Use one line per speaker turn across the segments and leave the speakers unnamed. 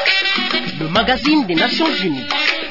Le magazine des Nations Unies.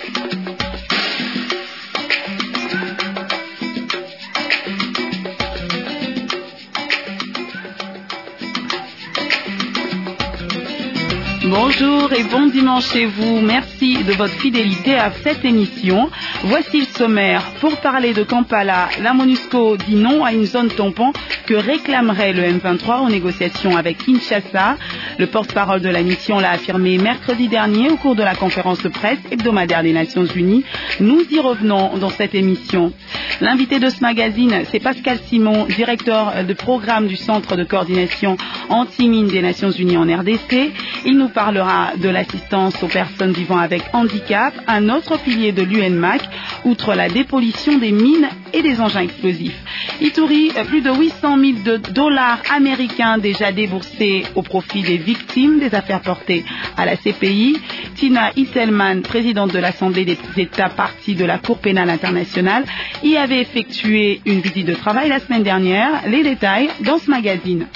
Bonjour et bon dimanche chez vous. Merci de votre fidélité à cette émission. Voici le sommaire. Pour parler de Kampala, la MONUSCO dit non à une zone tampon que réclamerait le M23 aux négociations avec Kinshasa. Le porte-parole de la mission l'a affirmé mercredi dernier au cours de la conférence de presse hebdomadaire des Nations Unies. Nous y revenons dans cette émission. L'invité de ce magazine, c'est Pascal Simon, directeur de programme du Centre de coordination anti-mine des Nations Unies en RDC. Il nous parlera de l'assistance aux personnes vivant avec handicap, un autre pilier de l'UNMAC, outre la dépollution des mines et des engins explosifs. Ituri, plus de 800 000 dollars américains déjà déboursés au profit des victimes des affaires portées à la CPI. Tina Isselman, présidente de l'Assemblée des États parties de la Cour pénale internationale, y avait effectué une visite de travail la semaine dernière. Les détails dans ce magazine.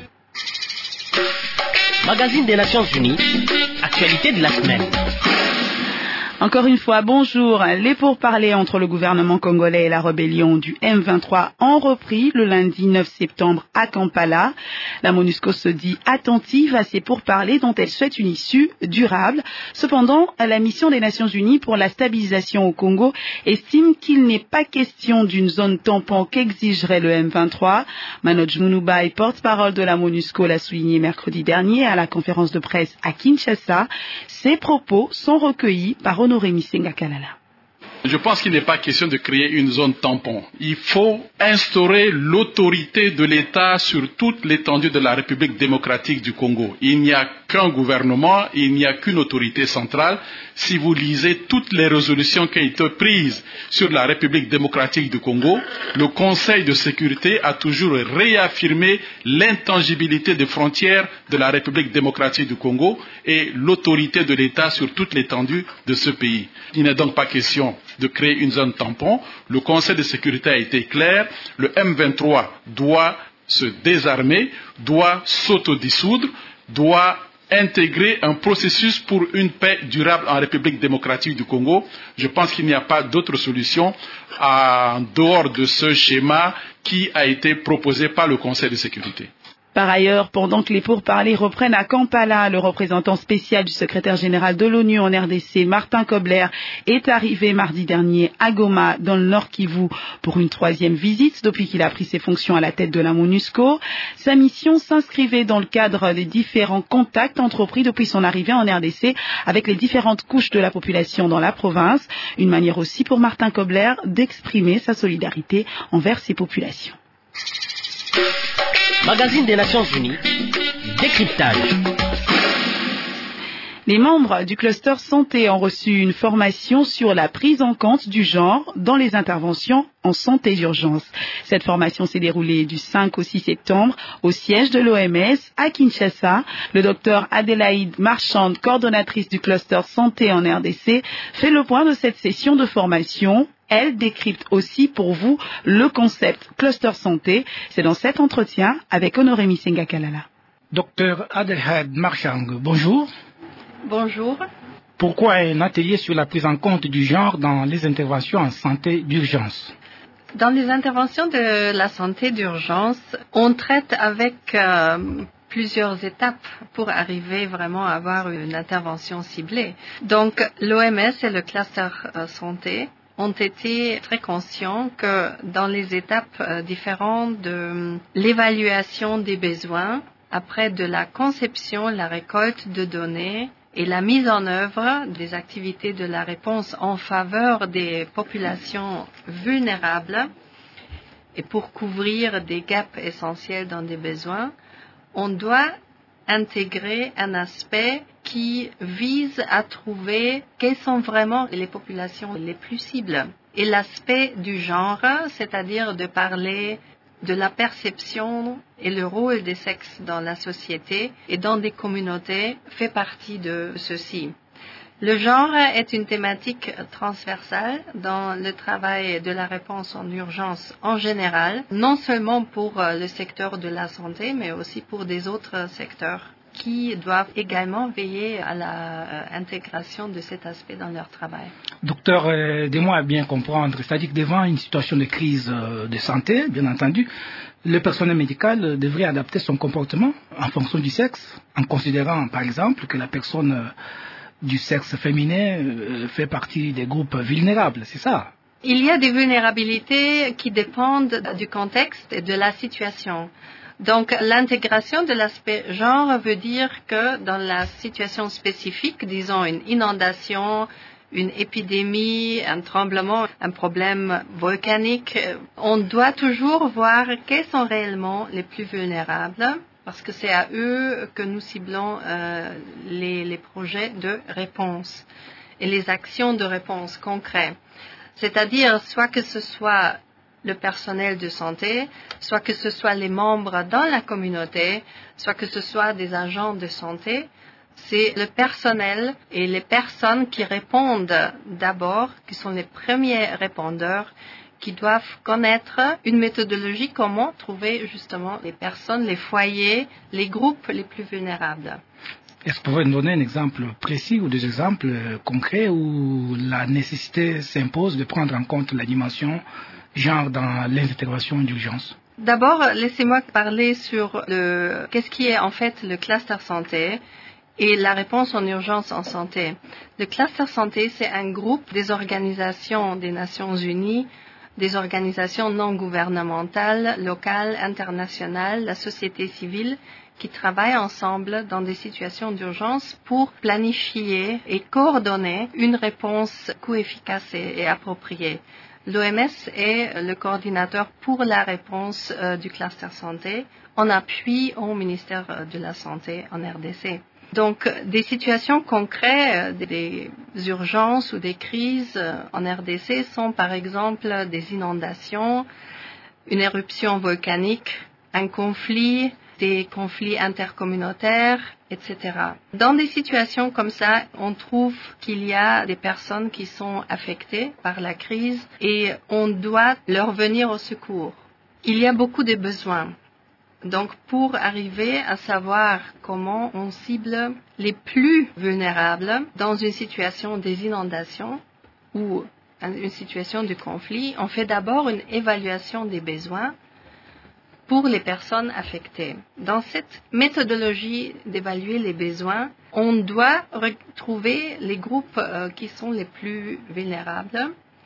Magazine des Nations Unies, actualité de la semaine.
Encore une fois, bonjour. Les pourparlers entre le gouvernement congolais et la rébellion du M23 ont repris le lundi 9 septembre à Kampala. La MONUSCO se dit attentive à ces pourparlers dont elle souhaite une issue durable. Cependant, la mission des Nations Unies pour la stabilisation au Congo estime qu'il n'est pas question d'une zone tampon qu'exigerait le M23. Manoj Munubai, porte-parole de la MONUSCO, l'a souligné mercredi dernier à la conférence de presse à Kinshasa. Ses propos sont recueillis par Honoré Misenga Kalala.
Je pense qu'il n'est pas question de créer une zone tampon. Il faut instaurer l'autorité de l'État sur toute l'étendue de la République démocratique du Congo. Il n'y a qu'un gouvernement, il n'y a qu'une autorité centrale. Si vous lisez toutes les résolutions qui ont été prises sur la République démocratique du Congo, le Conseil de sécurité a toujours réaffirmé l'intangibilité des frontières de la République démocratique du Congo et l'autorité de l'État sur toute l'étendue de ce pays. Il n'est donc pas question de créer une zone tampon. Le Conseil de sécurité a été clair. Le M23 doit se désarmer, doit s'autodissoudre, doit intégrer un processus pour une paix durable en République démocratique du Congo. Je pense qu'il n'y a pas d'autre solution en dehors de ce schéma qui a été proposé par le Conseil de sécurité.
Par ailleurs, pendant que les pourparlers reprennent à Kampala, le représentant spécial du secrétaire général de l'ONU en RDC, Martin Kobler, est arrivé mardi dernier à Goma, dans le Nord Kivu, pour une 3e visite depuis qu'il a pris ses fonctions à la tête de la MONUSCO. Sa mission s'inscrivait dans le cadre des différents contacts entrepris depuis son arrivée en RDC avec les différentes couches de la population dans la province. Une manière aussi pour Martin Kobler d'exprimer sa solidarité envers ces populations.
Magazine des Nations Unies, décryptage.
Les membres du cluster santé ont reçu une formation sur la prise en compte du genre dans les interventions en santé d'urgence. Cette formation s'est déroulée du 5 au 6 septembre au siège de l'OMS à Kinshasa. Le docteur Adélaïde Marchand, coordonnatrice du cluster santé en RDC, fait le point de cette session de formation. Elle décrypte aussi pour vous le concept cluster santé. C'est dans cet entretien avec Honoré Misenga Kalala.
Docteur Adélaïde Marchand, bonjour.
Bonjour.
Pourquoi un atelier sur la prise en compte du genre dans les interventions en santé d'urgence?
Dans les interventions de la santé d'urgence, on traite avec plusieurs étapes pour arriver vraiment à avoir une intervention ciblée. Donc l'OMS et le cluster santé ont été très conscients que dans les étapes différentes de l'évaluation des besoins, après de la conception, la récolte de données et la mise en œuvre des activités de la réponse en faveur des populations vulnérables et pour couvrir des gaps essentiels dans des besoins, on doit intégrer un aspect qui vise à trouver quelles sont vraiment les populations les plus cibles. Et l'aspect du genre, c'est-à-dire de parler de la perception et le rôle des sexes dans la société et dans des communautés, fait partie de ceci. Le genre est une thématique transversale dans le travail de la réponse en urgence en général, non seulement pour le secteur de la santé, mais aussi pour des autres secteurs. qui doivent également veiller à l'intégration de cet aspect dans leur travail.
Docteur, aidez-moi à bien comprendre, c'est-à-dire que devant une situation de crise de santé, bien entendu, le personnel médical devrait adapter son comportement en fonction du sexe, en considérant par exemple que la personne du sexe féminin fait partie des groupes vulnérables, c'est ça?
Il y a des vulnérabilités qui dépendent du contexte et de la situation. Donc, l'intégration de l'aspect genre veut dire que dans la situation spécifique, disons une inondation, une épidémie, un tremblement, un problème volcanique, on doit toujours voir quels sont réellement les plus vulnérables, parce que c'est à eux que nous ciblons les projets de réponse et les actions de réponse concrètes. C'est-à-dire soit que ce soit le personnel de santé, soit que ce soit les membres dans la communauté, soit que ce soit des agents de santé, c'est le personnel et les personnes qui répondent d'abord, qui sont les premiers répondeurs, qui doivent connaître une méthodologie comment trouver justement les personnes, les foyers, les groupes les plus vulnérables.
Est-ce que vous pouvez nous donner un exemple précis ou des exemples concrets où la nécessité s'impose de prendre en compte la dimension genre dans les interventions d'urgence?
D'abord, laissez-moi parler sur qu'est-ce qui est en fait le cluster santé et la réponse en urgence en santé. Le cluster santé, c'est un groupe des organisations des Nations Unies, des organisations non gouvernementales, locales, internationales, la société civile, qui travaillent ensemble dans des situations d'urgence pour planifier et coordonner une réponse coût-efficace et appropriée. L'OMS est le coordinateur pour la réponse du cluster santé en appui au ministère de la Santé en RDC. Donc, des situations concrètes, des urgences ou des crises en RDC sont par exemple des inondations, une éruption volcanique, un conflit, des conflits intercommunautaires, etc. Dans des situations comme ça, on trouve qu'il y a des personnes qui sont affectées par la crise et on doit leur venir au secours. Il y a beaucoup de besoins. Donc, pour arriver à savoir comment on cible les plus vulnérables dans une situation des inondations ou une situation de conflit, on fait d'abord une évaluation des besoins pour les personnes affectées. Dans cette méthodologie d'évaluer les besoins, on doit retrouver les groupes qui sont les plus vulnérables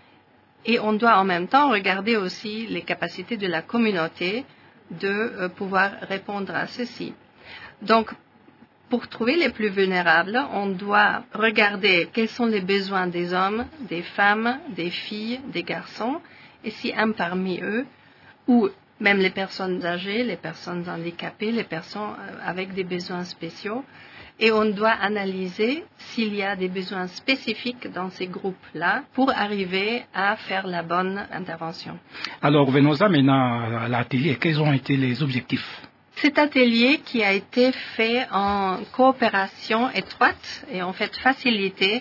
et on doit en même temps regarder aussi les capacités de la communauté de pouvoir répondre à ceci. Donc, pour trouver les plus vulnérables, on doit regarder quels sont les besoins des hommes, des femmes, des filles, des garçons, et si un parmi eux, ou même les personnes âgées, les personnes handicapées, les personnes avec des besoins spéciaux, et on doit analyser s'il y a des besoins spécifiques dans ces groupes-là pour arriver à faire la bonne intervention.
Alors, venons-en maintenant à l'atelier. Quels ont été les objectifs?
Cet atelier qui a été fait en coopération étroite et en fait facilité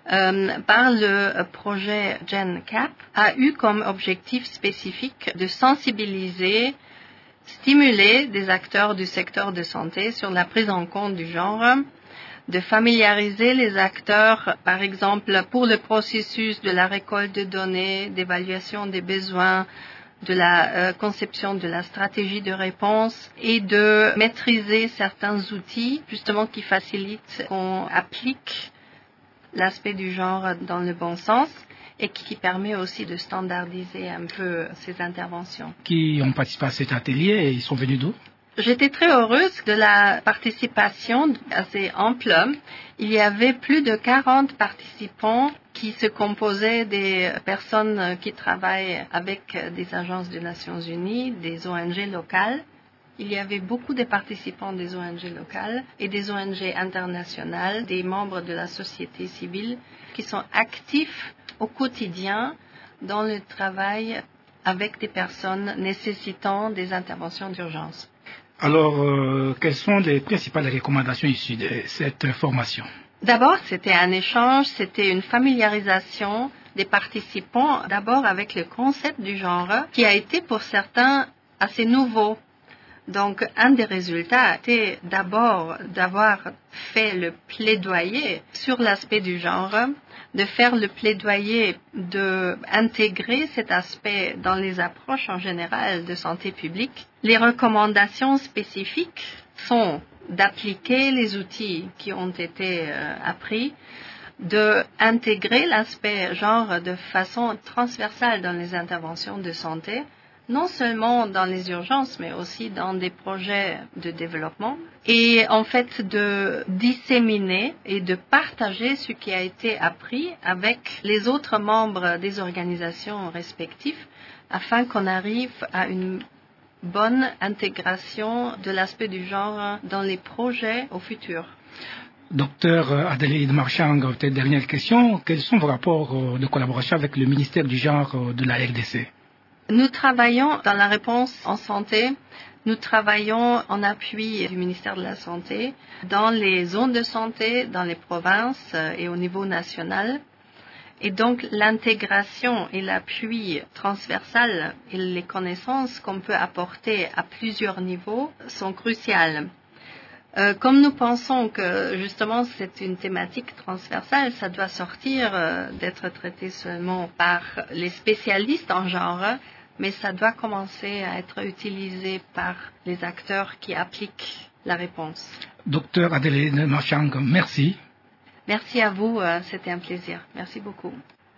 par le projet GenCap a eu comme objectif spécifique de sensibiliser, stimuler des acteurs du secteur de santé sur la prise en compte du genre, de familiariser les acteurs, par exemple, pour le processus de la récolte de données, d'évaluation des besoins, de la conception de la stratégie de réponse et de maîtriser certains outils, justement, qui facilitent qu'on applique l'aspect du genre dans le bon sens et qui permet aussi de standardiser un peu ces interventions.
Qui ont participé à cet atelier et ils sont venus d'où?
J'étais très heureuse de la participation assez ample. Il y avait plus de 40 participants qui se composaient des personnes qui travaillent avec des agences des Nations Unies, des ONG locales. Il y avait beaucoup de participants des ONG locales et des ONG internationales, des membres de la société civile qui sont actifs au quotidien dans le travail avec des personnes nécessitant des interventions d'urgence.
Alors, quelles sont les principales recommandations issues de cette formation?
D'abord, c'était un échange, c'était une familiarisation des participants, d'abord avec le concept du genre, qui a été pour certains assez nouveau. Donc, un des résultats était d'abord d'avoir fait le plaidoyer sur l'aspect du genre, de faire le plaidoyer d'intégrer cet aspect dans les approches en général de santé publique. Les recommandations spécifiques sont d'appliquer les outils qui ont été appris, d'intégrer l'aspect genre de façon transversale dans les interventions de santé, non seulement dans les urgences, mais aussi dans des projets de développement, et en fait de disséminer et de partager ce qui a été appris avec les autres membres des organisations respectives, afin qu'on arrive à une bonne intégration de l'aspect du genre dans les projets au futur.
Docteur Adélaïde Marchang, peut-être dernière question. Quels sont vos rapports de collaboration avec le ministère du genre de la RDC?
Nous travaillons dans la réponse en santé. Nous travaillons en appui du ministère de la Santé dans les zones de santé, dans les provinces et au niveau national. Et donc, l'intégration et l'appui transversal et les connaissances qu'on peut apporter à plusieurs niveaux sont cruciales. Comme nous pensons que, justement, c'est une thématique transversale, ça doit sortir d'être traité seulement par les spécialistes en genre, mais ça doit commencer à être utilisé par les acteurs qui appliquent la réponse.
Docteur Adélaïde Marchang, merci.
Merci à vous, c'était un plaisir. Merci beaucoup.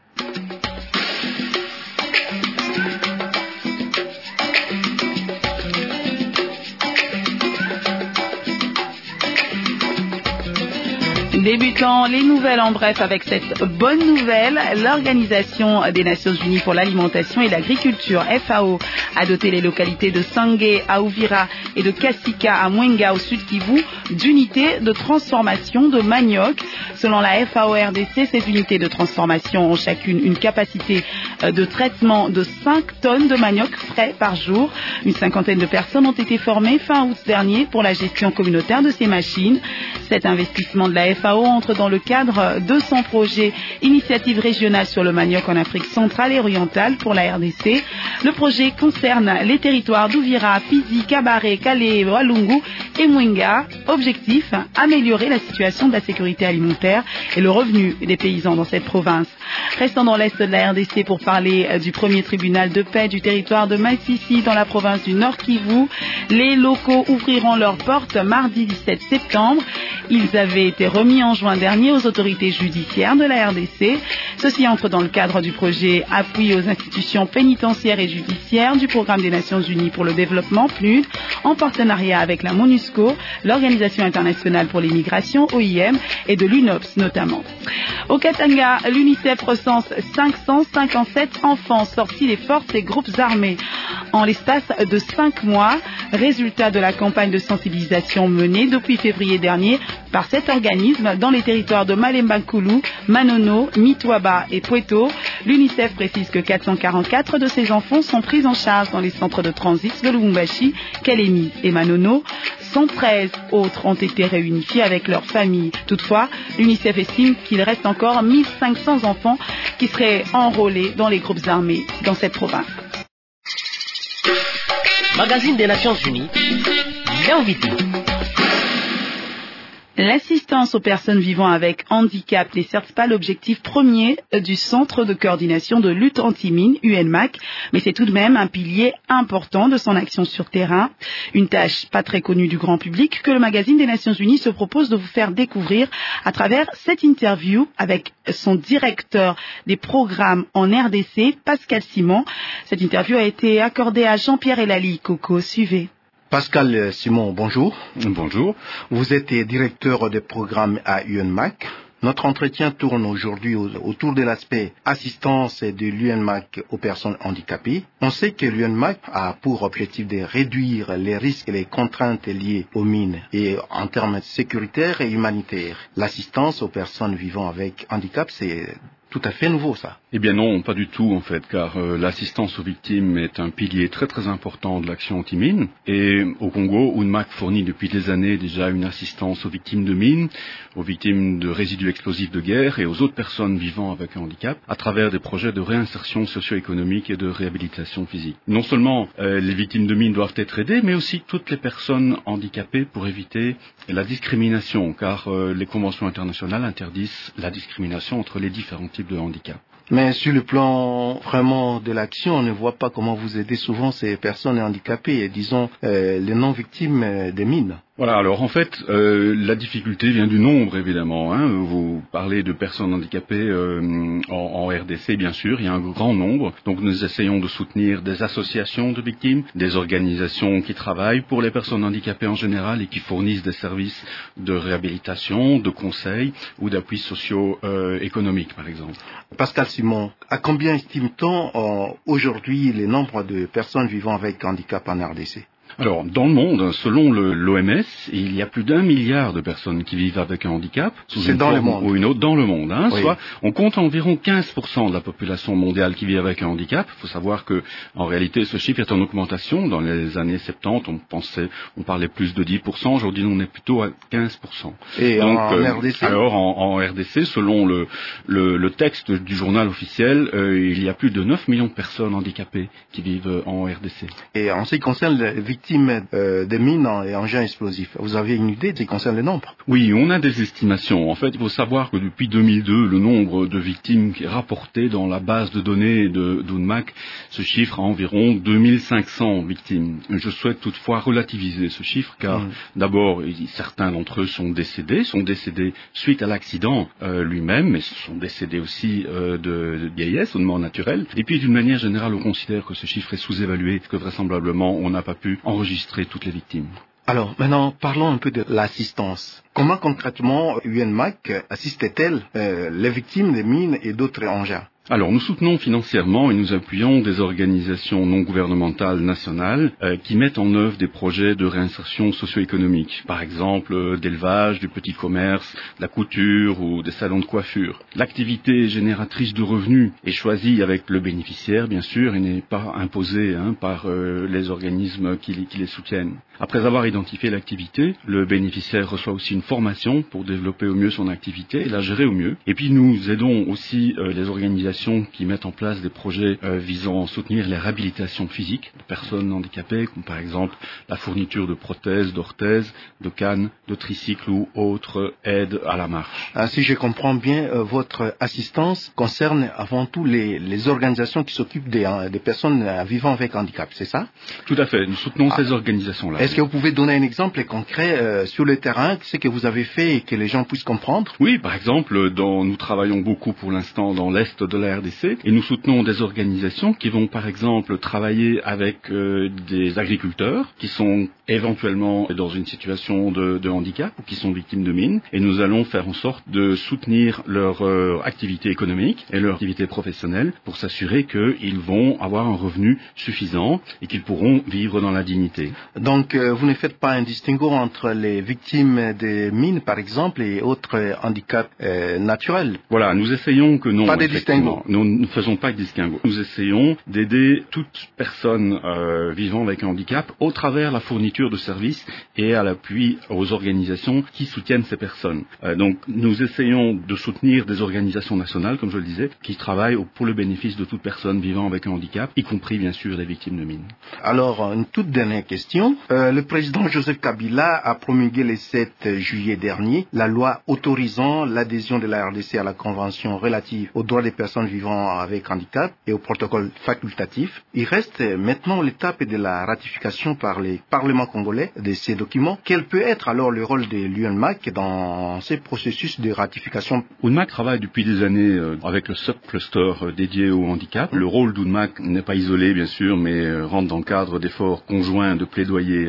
Débutons les nouvelles en bref avec cette bonne nouvelle. L'Organisation des Nations Unies pour l'alimentation et l'agriculture, FAO, a doté les localités de Sangé à Uvira et de Kassika à Mwenga au sud Kivu d'unités de transformation de manioc. Selon la FAO RDC, ces unités de transformation ont chacune une capacité de traitement de 5 tonnes de manioc frais par jour. Une cinquantaine de personnes ont été formées fin août dernier pour la gestion communautaire de ces machines. Cet investissement de la FAO entre dans le cadre de son projet Initiative régionale sur le manioc en Afrique centrale et orientale pour la RDC. Le projet concerne les territoires d'Uvira, Fizi, Kabare, Kale, Walungu et Mwenga. Objectif, améliorer la situation de la sécurité alimentaire et le revenu des paysans dans cette province. Restons dans l'est de la RDC pour parler du premier tribunal de paix du territoire de Masisi dans la province du Nord Kivu. Les locaux ouvriront leurs portes mardi 17 septembre. Ils avaient été remis en juin dernier aux autorités judiciaires de la RDC. Ceci entre dans le cadre du projet Appui aux institutions pénitentiaires et judiciaires du Programme des Nations Unies pour le développement, PNUD, en partenariat avec la MONUSCO, l'Organisation internationale pour les migrations, OIM, et de l'UNOPS notamment. Au Katanga, l'UNICEF recense 557 enfants sortis des forces et groupes armés en l'espace de 5 mois, résultat de la campagne de sensibilisation menée depuis février dernier par cet organisme dans les territoires de Malemba-Nkulu, Manono, Mitwaba et Pweto. L'UNICEF précise que 444 de ces enfants sont pris en charge dans les centres de transit de Lubumbashi, Kalemi et Manono. 113 autres ont été réunifiés avec leurs familles. Toutefois, l'UNICEF estime qu'il reste encore 1500 enfants qui seraient enrôlés dans les groupes armés dans cette province.
Magazine des Nations Unies, l'invité.
L'assistance aux personnes vivant avec handicap n'est certes pas l'objectif premier du Centre de coordination de lutte anti-mine, UNMAC, mais c'est tout de même un pilier important de son action sur terrain. Une tâche pas très connue du grand public que le magazine des Nations Unies se propose de vous faire découvrir à travers cette interview avec son directeur des programmes en RDC, Pascal Simon. Cette interview a été accordée à Jean-Pierre Elali. Coco, suivez.
Pascal Simon, bonjour.
Bonjour.
Vous êtes directeur des programmes à UNMAC. Notre entretien tourne aujourd'hui autour de l'aspect assistance de l'UNMAC aux personnes handicapées. On sait que l'UNMAC a pour objectif de réduire les risques et les contraintes liées aux mines et en termes sécuritaires et humanitaires. L'assistance aux personnes vivant avec handicap, c'est tout à fait nouveau, ça.
Eh bien non, pas du tout en fait, car l'assistance aux victimes est un pilier très très important de l'action anti-mine. Et au Congo, UNMAC fournit depuis des années déjà une assistance aux victimes de mines, aux victimes de résidus explosifs de guerre et aux autres personnes vivant avec un handicap, à travers des projets de réinsertion socio-économique et de réhabilitation physique. Non seulement les victimes de mines doivent être aidées, mais aussi toutes les personnes handicapées pour éviter la discrimination, car les conventions internationales interdisent la discrimination entre les différents types de handicap.
Mais sur le plan vraiment de l'action, on ne voit pas comment vous aidez souvent ces personnes handicapées, disons les non-victimes des mines.
Voilà, alors en fait, la difficulté vient du nombre, évidemment. Vous parlez de personnes handicapées en RDC, bien sûr, il y a un grand nombre. Donc nous essayons de soutenir des associations de victimes, des organisations qui travaillent pour les personnes handicapées en général et qui fournissent des services de réhabilitation, de conseil ou d'appui socio-économique, par exemple.
Pascal Simon, à combien estime-t-on aujourd'hui les nombres de personnes vivant avec handicap en RDC ?
Alors, dans le monde, selon l'OMS, il y a plus d'1 milliard de personnes qui vivent avec un handicap, sous une forme ou une autre, dans le monde. Oui. Soit, on compte environ 15% de la population mondiale qui vit avec un handicap. Il faut savoir que, en réalité, ce chiffre est en augmentation. Dans les années 70, on parlait plus de 10%. Aujourd'hui, on est plutôt à 15%.
Et donc, en RDC?
Alors, en RDC, selon le texte du journal officiel, il y a plus de 9 millions de personnes handicapées qui vivent en RDC.
Et en ce qui concerne les victimes des mines et engins explosifs, vous avez une idée de ce qui concerne le nombre?
Oui, on a des estimations. En fait, il faut savoir que depuis 2002, le nombre de victimes qui est rapporté dans la base de données d'UNMAC se chiffre à environ 2500 victimes. Je souhaite toutefois relativiser ce chiffre car d'abord, certains d'entre eux sont décédés suite à l'accident lui-même, mais sont décédés aussi de vieillesse ou de mort naturelle. Et puis d'une manière générale, on considère que ce chiffre est sous-évalué, que vraisemblablement on n'a pas pu enregistrer toutes les victimes.
Alors, maintenant, parlons un peu de l'assistance. Comment concrètement UNMAC assiste-t-elle les victimes des mines et d'autres engins?
Alors, nous soutenons financièrement et nous appuyons des organisations non gouvernementales nationales qui mettent en œuvre des projets de réinsertion socio-économique, par exemple d'élevage, du petit commerce, de la couture ou des salons de coiffure. L'activité génératrice de revenus est choisie avec le bénéficiaire, bien sûr, et n'est pas imposée par les organismes qui les soutiennent. Après avoir identifié l'activité, le bénéficiaire reçoit aussi une formation pour développer au mieux son activité et la gérer au mieux. Et puis nous aidons aussi les organisations qui mettent en place des projets visant à soutenir les réhabilitations physiques de personnes handicapées, comme par exemple la fourniture de prothèses, d'orthèses, de cannes, de tricycles ou autres aides à la marche.
Si je comprends bien, votre assistance concerne avant tout les organisations qui s'occupent des personnes vivant avec handicap, c'est ça?
Tout à fait, nous soutenons ces organisations-là.
Est-ce que vous pouvez donner un exemple concret sur le terrain, ce que vous avez fait et que les gens puissent comprendre?
Oui, par exemple, nous travaillons beaucoup pour l'instant dans l'Est de la RDC et nous soutenons des organisations qui vont par exemple travailler avec des agriculteurs qui sont éventuellement dans une situation de handicap ou qui sont victimes de mines et nous allons faire en sorte de soutenir leur activité économique et leur activité professionnelle pour s'assurer qu'ils vont avoir un revenu suffisant et qu'ils pourront vivre dans la dignité.
Donc vous ne faites pas un distinguo entre les victimes des mines par exemple et autres handicaps naturels?
Voilà, nous essayons que non.
Pas de distinguo.
Nous ne faisons pas de distinguo. Nous essayons d'aider toute personne vivant avec un handicap au travers la fourniture de services et à l'appui aux organisations qui soutiennent ces personnes. Donc nous essayons de soutenir des organisations nationales, comme je le disais, qui travaillent pour le bénéfice de toute personne vivant avec un handicap, y compris bien sûr les victimes de mines.
Alors, une toute dernière question. Le président Joseph Kabila a promulgué le 7 juillet dernier la loi autorisant l'adhésion de la RDC à la Convention relative aux droits des personnes vivant avec handicap et au protocole facultatif. Il reste maintenant l'étape de la ratification par les parlements congolais de ces documents. Quel peut être alors le rôle de l'UNMAC dans ce processus de ratification?
UNMAC travaille depuis des années avec le subcluster dédié au handicap. Le rôle d'UNMAC n'est pas isolé bien sûr, mais rentre dans le cadre d'efforts conjoints de plaidoyer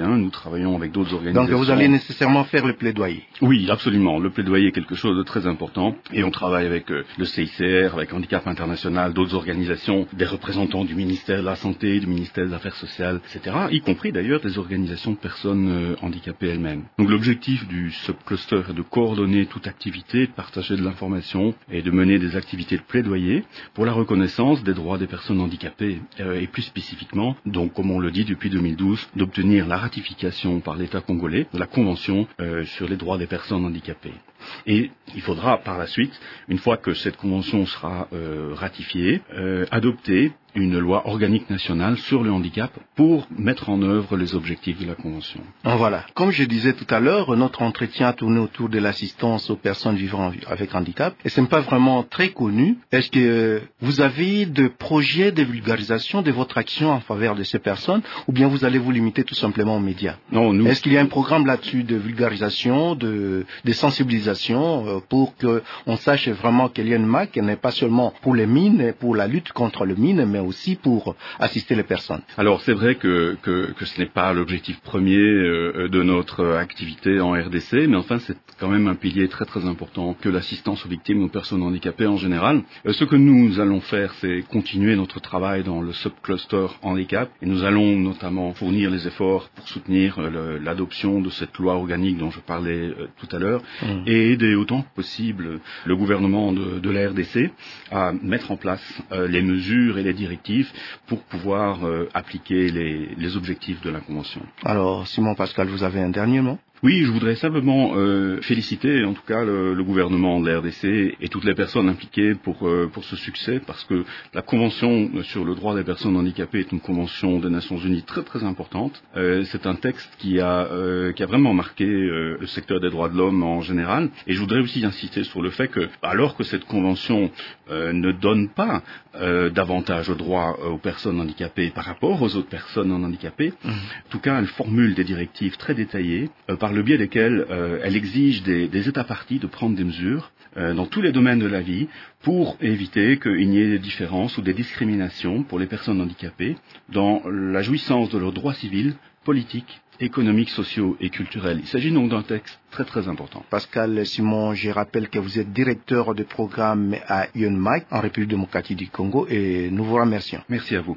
européen. Nous travaillons avec d'autres organisations.
Donc vous allez nécessairement faire le plaidoyer.
Oui, absolument. Le plaidoyer est quelque chose de très important et on travaille avec le CICR, avec Handicap International, d'autres organisations, des représentants du ministère de la Santé, du ministère des Affaires sociales, etc., y compris d'ailleurs des organisations de personnes handicapées elles-mêmes. Donc l'objectif du subcluster est de coordonner toute activité, de partager de l'information et de mener des activités de plaidoyer pour la reconnaissance des droits des personnes handicapées et plus spécifiquement, donc comme on le dit depuis 2012, d'obtenir la ratification par l'État congolais de la Convention sur les droits des personnes handicapées. Et il faudra par la suite, une fois que cette convention sera ratifiée, adopter une loi organique nationale sur le handicap pour mettre en œuvre les objectifs de la Convention.
Voilà. Comme je disais tout à l'heure, notre entretien a tourné autour de l'assistance aux personnes vivant avec handicap et ce n'est pas vraiment très connu. Est-ce que vous avez des projets de vulgarisation de votre action en faveur de ces personnes ou bien vous allez vous limiter tout simplement aux médias?
Non,
Est-ce qu'il y a un programme là-dessus de vulgarisation, de sensibilisation pour qu'on sache vraiment que l'UNMAC n'est pas seulement pour les mines, pour la lutte contre les mines, mais aussi pour assister les personnes?
Alors c'est vrai que ce n'est pas l'objectif premier de notre activité en RDC, mais enfin c'est quand même un pilier très très important que l'assistance aux victimes, aux personnes handicapées en général. Ce que nous allons faire, c'est continuer notre travail dans le subcluster handicap et nous allons notamment fournir les efforts pour soutenir l'adoption de cette loi organique dont je parlais tout à l'heure et aider autant que possible le gouvernement de la RDC à mettre en place les mesures et les directives pour pouvoir appliquer les objectifs de la Convention.
Alors, Simon Pascal, vous avez un dernier mot?
Oui, je voudrais simplement féliciter en tout cas le gouvernement de la RDC et toutes les personnes impliquées pour ce succès, parce que la Convention sur le droit des personnes handicapées est une convention des Nations Unies très très importante. C'est un texte qui a vraiment marqué le secteur des droits de l'homme en général. Et je voudrais aussi insister sur le fait que, alors que cette convention ne donne pas davantage de droits aux personnes handicapées par rapport aux autres personnes handicapées, en tout cas elle formule des directives très détaillées par le biais desquelles elle exige des États parties de prendre des mesures dans tous les domaines de la vie pour éviter qu'il n'y ait des différences ou des discriminations pour les personnes handicapées dans la jouissance de leurs droits civils, politiques, économiques, sociaux et culturels. Il s'agit donc d'un texte très très important.
Pascal Simon, je rappelle que vous êtes directeur de programme à UNMAC en République démocratique du Congo et nous vous remercions.
Merci à vous.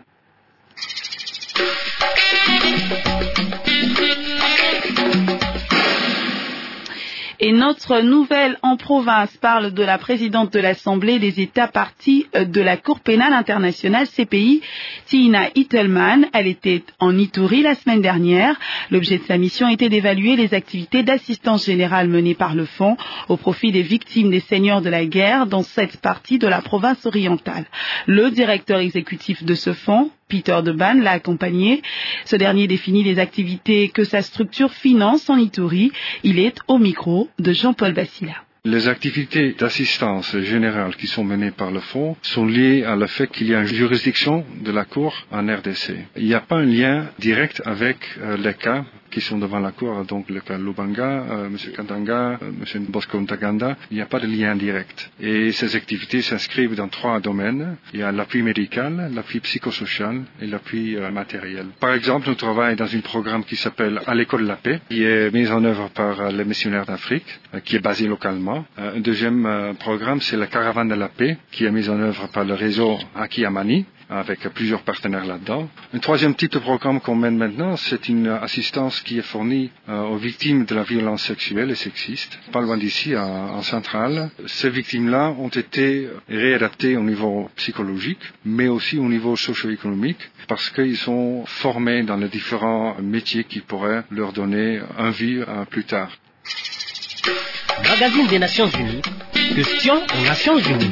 Et notre nouvelle en province parle de la présidente de l'Assemblée des États parties de la Cour pénale internationale CPI, Tina Hittelmann. Elle était en Ituri la semaine dernière. L'objet de sa mission était d'évaluer les activités d'assistance générale menées par le Fonds au profit des victimes des seigneurs de la guerre dans cette partie de la province orientale. Le directeur exécutif de ce fonds, Peter Deban, l'a accompagné. Ce dernier définit les activités que sa structure finance en Ituri. Il est au micro de Jean-Paul Bassila.
Les activités d'assistance générale qui sont menées par le Fonds sont liées à le fait qu'il y a une juridiction de la Cour en RDC. Il n'y a pas un lien direct avec les cas qui sont devant la Cour, donc le cas Lubanga, M. Katanga, M. Bosco Ntaganda. Il n'y a pas de lien direct. Et ces activités s'inscrivent dans 3 domaines. Il y a l'appui médical, l'appui psychosocial et l'appui matériel. Par exemple, nous travaillons dans un programme qui s'appelle À l'école de la paix, qui est mis en œuvre par les missionnaires d'Afrique, qui est basé localement. Un deuxième programme, c'est la caravane de la paix, qui est mis en œuvre par le réseau Akiamani, avec plusieurs partenaires là-dedans. Un troisième type de programme qu'on mène maintenant, c'est une assistance qui est fournie aux victimes de la violence sexuelle et sexiste. Pas loin d'ici, en Centrale. Ces victimes-là ont été réadaptées au niveau psychologique, mais aussi au niveau socio-économique, parce qu'ils sont formés dans les différents métiers qui pourraient leur donner un vie plus tard.
Magazine des Nations Unies. Question aux Nations Unies.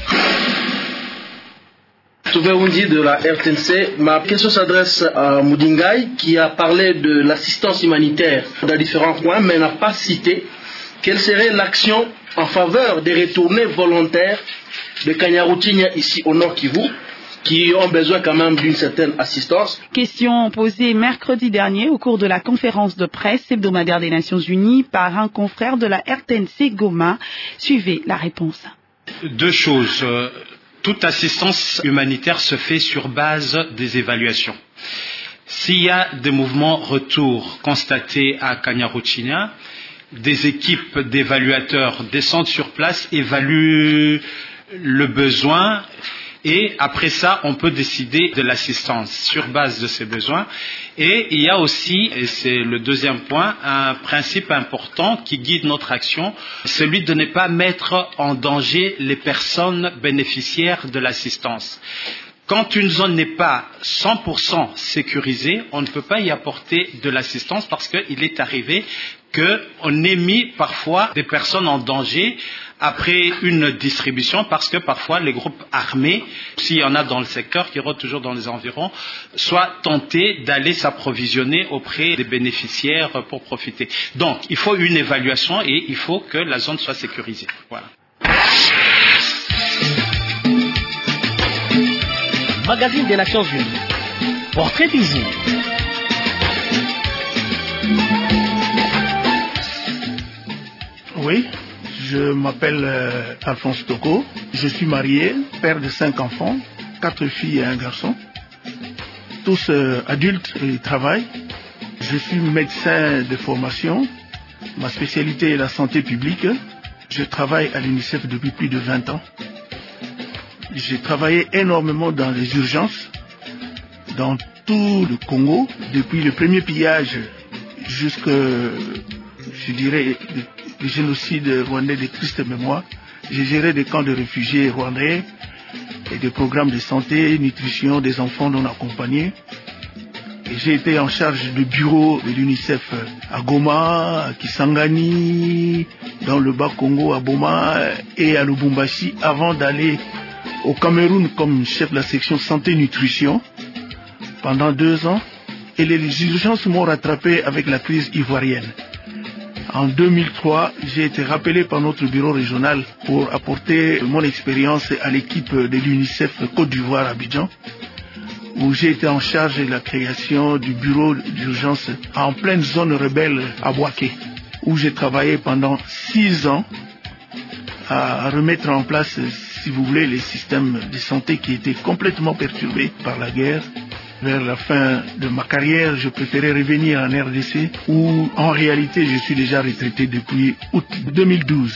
Souverain de la RTNC, ma question s'adresse à Moudingaï qui a parlé de l'assistance humanitaire dans différents coins mais n'a pas cité quelle serait l'action en faveur des retournés volontaires de Kanyarutigna ici au Nord Kivu qui ont besoin quand même d'une certaine assistance.
Question posée mercredi dernier au cours de la conférence de presse hebdomadaire des Nations Unies par un confrère de la RTNC Goma. Suivez la réponse.
2 choses. Toute assistance humanitaire se fait sur base des évaluations. S'il y a des mouvements retour constatés à Kanyaruchinya, des équipes d'évaluateurs descendent sur place, évaluent le besoin et après ça, on peut décider de l'assistance sur base de ces besoins. Et il y a aussi, et c'est le deuxième point, un principe important qui guide notre action, celui de ne pas mettre en danger les personnes bénéficiaires de l'assistance. Quand une zone n'est pas 100% sécurisée, on ne peut pas y apporter de l'assistance parce qu'il est arrivé qu'on ait mis parfois des personnes en danger après une distribution parce que parfois les groupes armés, s'il y en a dans le secteur, qui rôdent toujours dans les environs, soient tentés d'aller s'approvisionner auprès des bénéficiaires pour profiter. Donc, il faut une évaluation et il faut que la zone soit sécurisée. Voilà.
Magazine des Nations Unies. Portrait du jour.
Oui, je m'appelle Alphonse Toko. Je suis marié, père de 5 enfants, 4 filles et un garçon. Tous adultes et travaillent. Je suis médecin de formation. Ma spécialité est la santé publique. Je travaille à l'UNICEF depuis plus de 20 ans. J'ai travaillé énormément dans les urgences, dans tout le Congo, depuis le premier pillage jusqu'à, je dirais, le génocide rwandais de triste mémoire. J'ai géré des camps de réfugiés rwandais et des programmes de santé, nutrition des enfants non accompagnés. Et j'ai été en charge du bureau de l'UNICEF à Goma, à Kisangani, dans le Bas-Congo, à Boma et à Lubumbashi avant d'aller au Cameroun comme chef de la section santé-nutrition pendant 2 ans. Et les urgences m'ont rattrapé avec la crise ivoirienne. En 2003, j'ai été rappelé par notre bureau régional pour apporter mon expérience à l'équipe de l'UNICEF Côte d'Ivoire à Abidjan, où j'ai été en charge de la création du bureau d'urgence en pleine zone rebelle à Bouaké, où j'ai travaillé pendant 6 ans à remettre en place, si vous voulez, les systèmes de santé qui étaient complètement perturbés par la guerre. Vers la fin de ma carrière, je préférais revenir en RDC, où en réalité je suis déjà retraité depuis août 2012.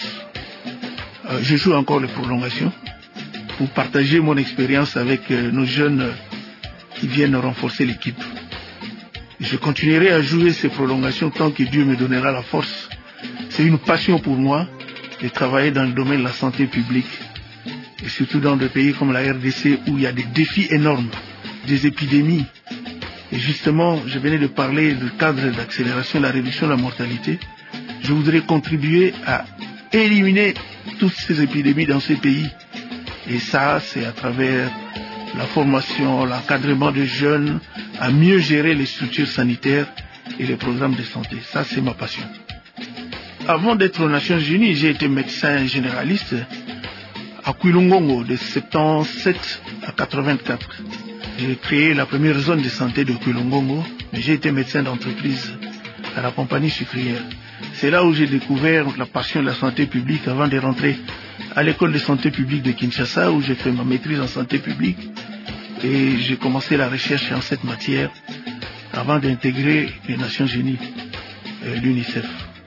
Je joue encore les prolongations pour partager mon expérience avec nos jeunes qui viennent renforcer l'équipe. Je continuerai à jouer ces prolongations tant que Dieu me donnera la force. C'est une passion pour moi de travailler dans le domaine de la santé publique, et surtout dans des pays comme la RDC où il y a des défis énormes, des épidémies. Et justement, je venais de parler du cadre d'accélération de la réduction de la mortalité. Je voudrais contribuer à éliminer toutes ces épidémies dans ces pays. Et ça, c'est à travers la formation, l'encadrement des jeunes, à mieux gérer les structures sanitaires et les programmes de santé. Ça, c'est ma passion. Avant d'être aux Nations Unies, j'ai été médecin généraliste à Kwilungongo de 77 à 84. J'ai créé la première zone de santé de Kwilungongo, mais j'ai été médecin d'entreprise à la compagnie sucrière. C'est là où j'ai découvert la passion de la santé publique avant de rentrer à l'école de santé publique de Kinshasa, où j'ai fait ma maîtrise en santé publique et j'ai commencé la recherche en cette matière avant d'intégrer les Nations Unies, l'UNICEF.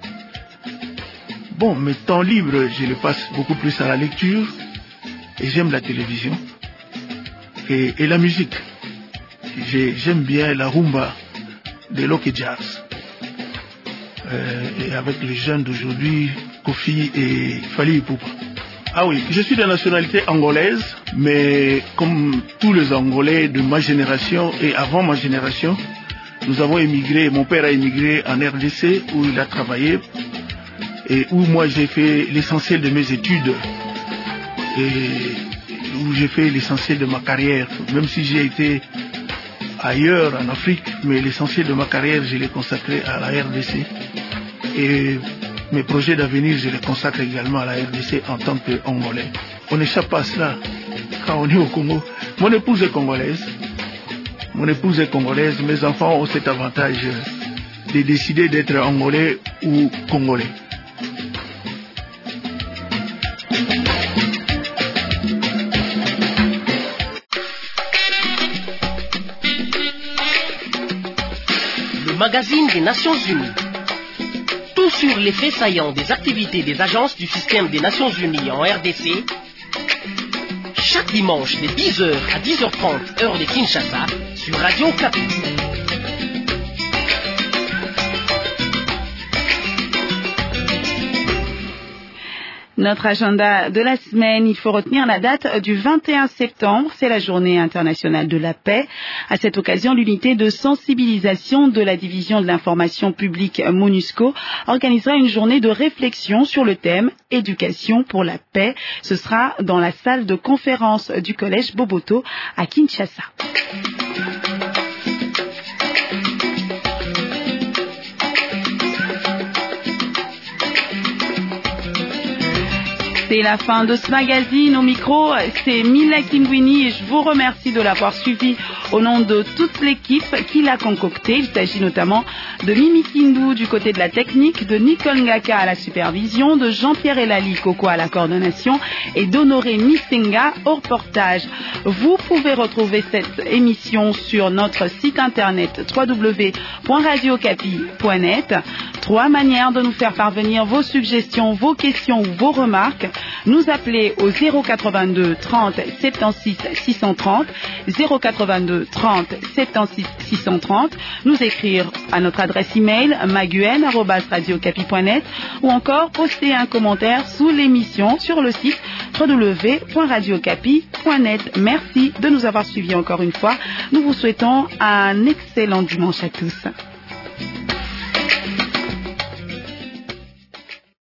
Bon, mes temps libres, je les passe beaucoup plus à la lecture et j'aime la télévision et la musique. J'aime bien la rumba de Loke Jazz. Et avec les jeunes d'aujourd'hui, Kofi et Fally Ipupa. Ah oui, je suis de nationalité angolaise, mais comme tous les Angolais de ma génération et avant ma génération, nous avons émigré, mon père a émigré en RDC où il a travaillé et où moi j'ai fait l'essentiel de mes études et où j'ai fait l'essentiel de ma carrière, même si j'ai été ailleurs en Afrique, mais l'essentiel de ma carrière je l'ai consacré à la RDC et mes projets d'avenir je les consacre également à la RDC en tant que Congolais. On n'échappe pas à cela quand on est au Congo. Mon épouse est congolaise, mes enfants ont cet avantage de décider d'être Angolais ou Congolais.
magazine des Nations Unies. Tout sur les faits saillants des activités des agences du système des Nations Unies en RDC. Chaque dimanche de 10h à 10h30 heure de Kinshasa sur Radio Okapi.
Notre agenda de la semaine, il faut retenir la date du 21 septembre, c'est la journée internationale de la paix. À cette occasion, l'unité de sensibilisation de la division de l'information publique MONUSCO organisera une journée de réflexion sur le thème « Éducation pour la paix ». Ce sera dans la salle de conférence du collège Boboto à Kinshasa. C'est la fin de ce magazine. Au micro, c'est Mila Kingwini et je vous remercie de l'avoir suivi au nom de toute l'équipe qui l'a concocté. Il s'agit notamment de Mimi Kindou du côté de la technique, de Nicole Ngaka à la supervision, de Jean-Pierre Elali Koko à la coordination et d'Honoré Misenga au reportage. Vous pouvez retrouver cette émission sur notre site internet www.radiocapi.net. 3 manières de nous faire parvenir vos suggestions, vos questions ou vos remarques. Nous appeler au 082 30 76 630, 082 30 76 630, nous écrire à notre adresse email maguen@radiocapi.net ou encore poster un commentaire sous l'émission sur le site www.radiocapi.net. Merci de nous avoir suivis encore une fois. Nous vous souhaitons un excellent dimanche à tous.